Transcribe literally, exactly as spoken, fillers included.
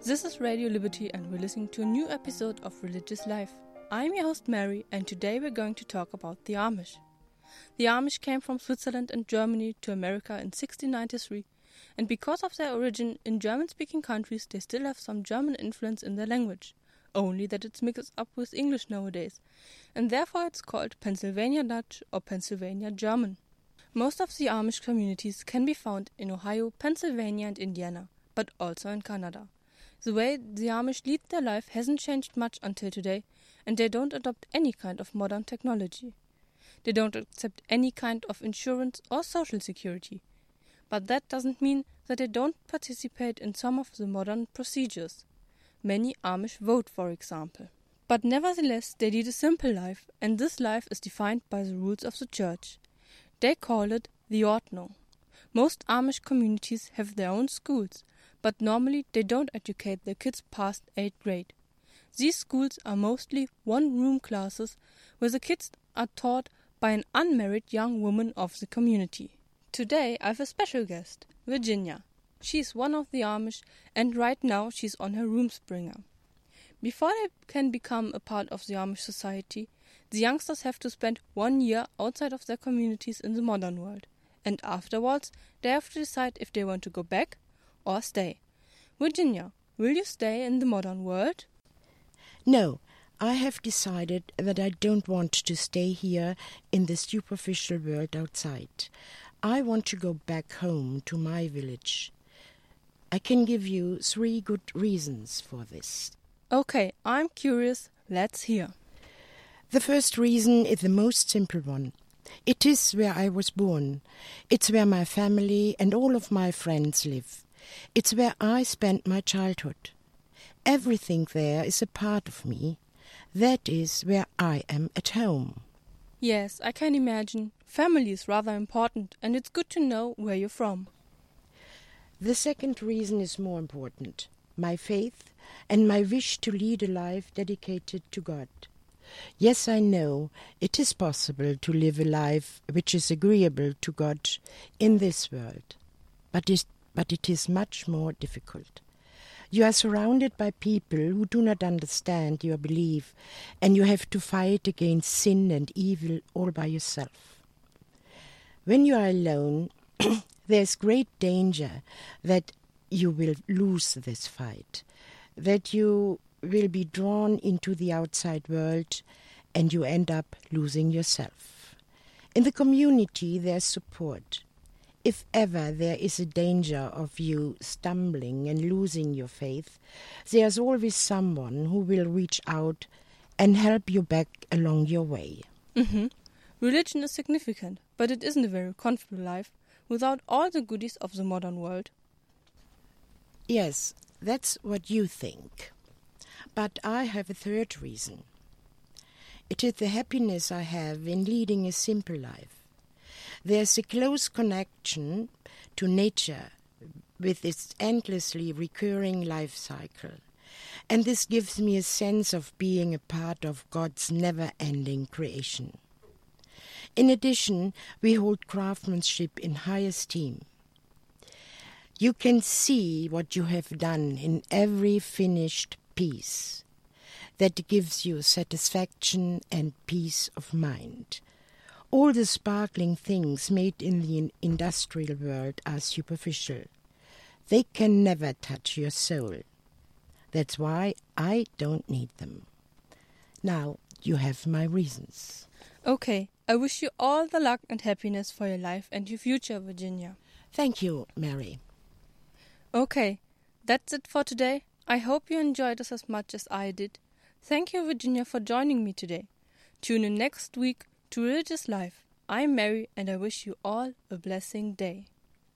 This is Radio Liberty and we're listening to a new episode of Religious Life. I'm your host Mary and today we're going to talk about the Amish. The Amish came from Switzerland and Germany to America in sixteen ninety-three, and because of their origin in German-speaking countries they still have some German influence in their language, only that it's mixed up with English nowadays, and therefore it's called Pennsylvania Dutch or Pennsylvania German. Most of the Amish communities can be found in Ohio, Pennsylvania and Indiana, but also in Canada. The way the Amish lead their life hasn't changed much until today, and they don't adopt any kind of modern technology. They don't accept any kind of insurance or social security. But that doesn't mean that they don't participate in some of the modern procedures. Many Amish vote, for example. But nevertheless, they lead a simple life, and this life is defined by the rules of the church. They call it the Ordnung. Most Amish communities have their own schools, but normally they don't educate their kids past eighth grade. These schools are mostly one-room classes where the kids are taught by an unmarried young woman of the community. Today I have a special guest, Virginia. She's one of the Amish and right now she's on her Rumspringa. Before they can become a part of the Amish society, the youngsters have to spend one year outside of their communities in the modern world, and afterwards they have to decide if they want to go back or stay. Virginia, will you stay in the modern world? No, I have decided that I don't want to stay here in the superficial world outside. I want to go back home to my village. I can give you three good reasons for this. Okay, I'm curious. Let's hear. The first reason is the most simple one. It is where I was born. It's where my family and all of my friends live. It's where I spent my childhood. Everything there is a part of me. That is where I am at home. Yes, I can imagine. Family is rather important, and it's good to know where you're from. The second reason is more important. My faith and my wish to lead a life dedicated to God. Yes, I know it is possible to live a life which is agreeable to God in this world, but it, but it is much more difficult. You are surrounded by people who do not understand your belief, and you have to fight against sin and evil all by yourself. When you are alone, there is great danger that you will lose this fight, that you will be drawn into the outside world and you end up losing yourself. In the community there is support. If ever there is a danger of you stumbling and losing your faith, there is always someone who will reach out and help you back along your way. Mm-hmm. Religion is significant, but it isn't a very comfortable life without all the goodies of the modern world. Yes, that's what you think. But I have a third reason. It is the happiness I have in leading a simple life. There's a close connection to nature with its endlessly recurring life cycle, and this gives me a sense of being a part of God's never-ending creation. In addition, we hold craftsmanship in high esteem. You can see what you have done in every finished piece. That gives you satisfaction and peace of mind. All the sparkling things made in the industrial world are superficial. They can never touch your soul. That's why I don't need them. Now you have my reasons. Okay, I wish you all the luck and happiness for your life and your future, Virginia. Thank you, Mary. Okay, that's it for today. I hope you enjoyed this as much as I did. Thank you, Virginia, for joining me today. Tune in next week to Religious Life. I'm Mary and I wish you all a blessing day.